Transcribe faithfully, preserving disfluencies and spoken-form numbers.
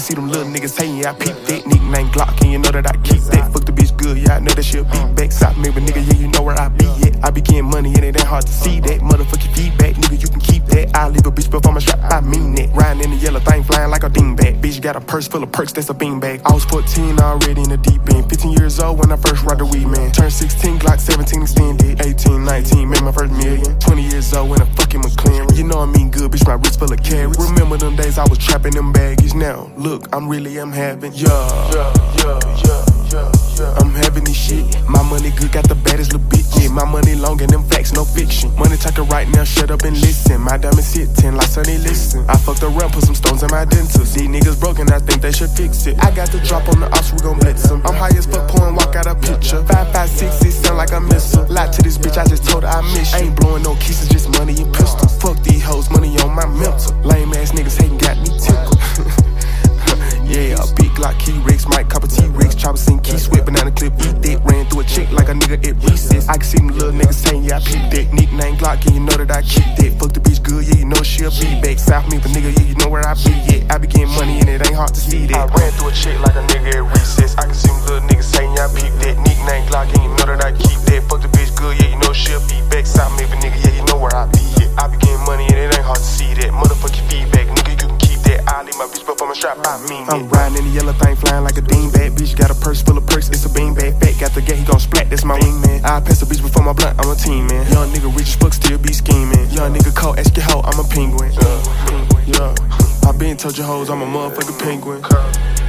see them little niggas hating, yeah, I peep that. Nickname Glock, and you know that I keep that. Fuck the bitch good, yeah, I know that she'll be back. Stop me, but nigga, yeah, you know where I be at. I be getting money, and it ain't hard to see that. Motherfucking feedback, nigga, you can keep that. I leave a bitch before my shot, I mean that. Riding in the yellow thing, flying like a dingbat. Bitch got a purse full of perks, that's a beanbag. I was fourteen, already in the deep end. fifteen years old when I first rocked the weed, man. Turned sixteen, Glock seventeen extended. eighteen, nineteen, made my first million. twenty years old when I'm fucking McLaren. You know I mean good, bitch, my wrist full of carrots. Remember them days I was trapping them baggies. Now, look, I'm really, I'm having, yeah, yeah, yeah, yeah, yeah, yeah. I'm having this shit. My money good, got the baddest little bitch. Yeah, my money long and them facts, no fiction. Money talking right now, shut up and listen. My diamonds hit ten like Sonny listen. I fucked around, put some stones in my dentist. These niggas broken, I think they should fix it. I got the drop on the ops, we gon' blitz them. I'm high as fuck, pouring, walk out a picture. Five, five, six, six, sound like I miss her. Lie to this bitch, I just told her I miss you. I ain't blowing no kisses, just money and pistols. Fuck these hoes, money on my mental. Lame ass niggas hating, got me tickled. Yeah, a big Glock key Rex, Mike Copper T-Rex, chopper sing key sweat, banana clip, eat that. Ran through a chick like a nigga at recess. I can see them little niggas saying, yeah, I peep that. Nickname Glock, and you know that I keep that. Fuck the bitch good, yeah, you know she'll be back. South me, but nigga, yeah, you know where I be at. I be getting money and it ain't hard to see that. I ran through a chick like a nigga at recess. I can see them little niggas saying, yeah, I peep that. Nickname Glock, and you know that I keep that. Fuck the bitch good, yeah, you know she'll be back. South me, but nigga, yeah, you know where I be at. I be getting money and it ain't hard to see that. Motherfucking feedback, nigga, you can keep that. I leave my bitch before my shot, I mean I'm riding in the yellow thing, flying like a dingbat. Bitch got a purse full of perks, it's a beanbag. Fat got the gate, he gon' splat, that's my wingman. I pass a bitch before my blunt, I'm a team man. Young nigga rich as fuck, still be scheming. Young nigga cold, ask your hoe, I'm a penguin. Yeah, yeah. I been told your hoes I'm a motherfucking penguin.